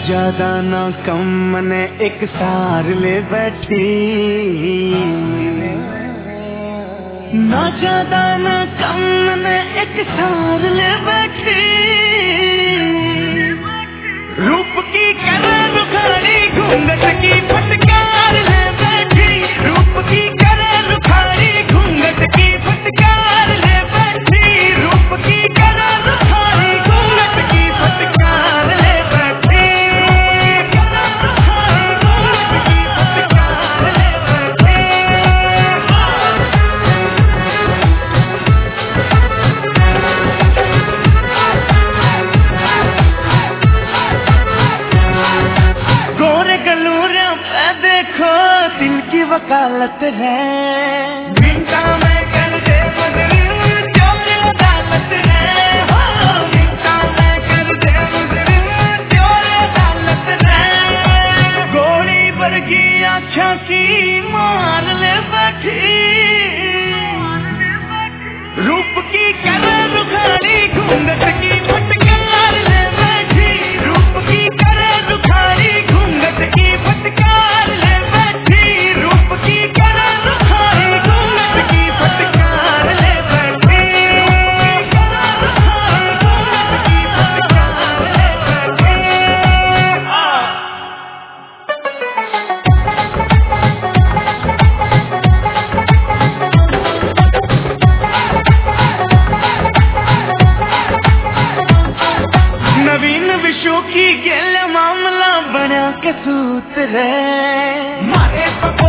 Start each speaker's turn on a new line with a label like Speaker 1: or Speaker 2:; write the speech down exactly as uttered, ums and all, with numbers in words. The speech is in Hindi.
Speaker 1: ज्यादा ना कम ने एक सार ले बैठी, ना ज्यादा ना कम ने एक सार ले बैठी। रूप की करे रुखाड़ी घूंघट की फटकार ले बैठी, रूप की करे रुखाड़ी घूंघट की फटकार ले बैठी, रूप की करे रुखाड़ी घूंघट की फटकार ले बैठी, गोरे गलूरे पे देखो दिल की वकालत है, मिनटा में कर दे मगर जोर अदालत है, हो मिनटा में कर दे मगर जोर अदालत है। गोली वर्गी आँखों की मार ले बैठी, रूप की कर रुखाड़ी घूंघट की फटकार ले बैठी, रूप की कर रुखाड़ी घूंघट की फटकार ले बैठी, रूप की कर रुखाड़ी घूंघट की फटकार ले बैठी, घूंघट की फटकार ले बैठी। नवीन विश्व की गेल मामला बना के सूत्र है, मारे